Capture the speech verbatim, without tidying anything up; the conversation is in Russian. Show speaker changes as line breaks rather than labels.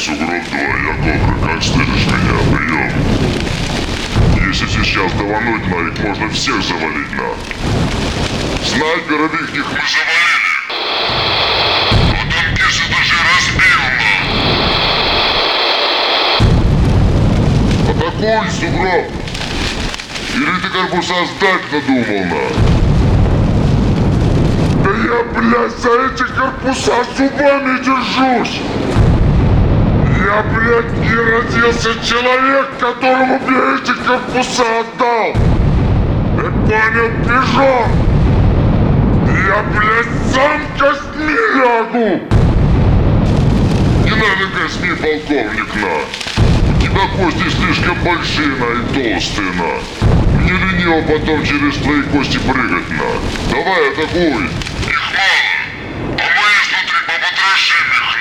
Сугроб два, я Кобра, как слышишь меня? Прием. Если сейчас давануть на их, можно всех завалить на. Снайперов их мы завалили. А танкиста даже разбил на. Атакуй, Сугроб. Или ты корпуса сдать надумал на? Да я, блядь, за эти корпуса зубами держусь! Я, блядь, не родился человек, которому я эти корпуса отдал! Ты понял, пижон? Я, блядь, сам костьми лягу! Не надо костьми, полковник, на! У тебя кости слишком большие, на, и толстые, на! Не лениво потом через твои кости прыгать, на! Давай, атакуй! Их мало, а мы изнутри попотрошим их,